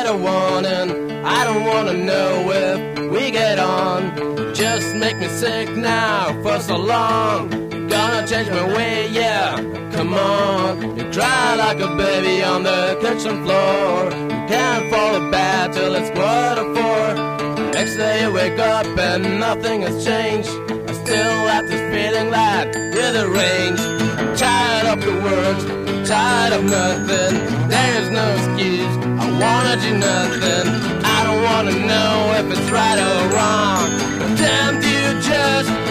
a warning. I don't wanna know if we get on. Just make me sick now for so long. Gonna change my way, yeah, come on. You cry like a baby on the kitchen floor. You can't fall to bed till it's 4:15. Next day you wake up and nothing has changed. I still have this feeling that you're the range. I'm tired of the words, tired of nothing. There's no excuse, I wanna do nothing. I don't wanna know if it's right or wrong. But damn, do you just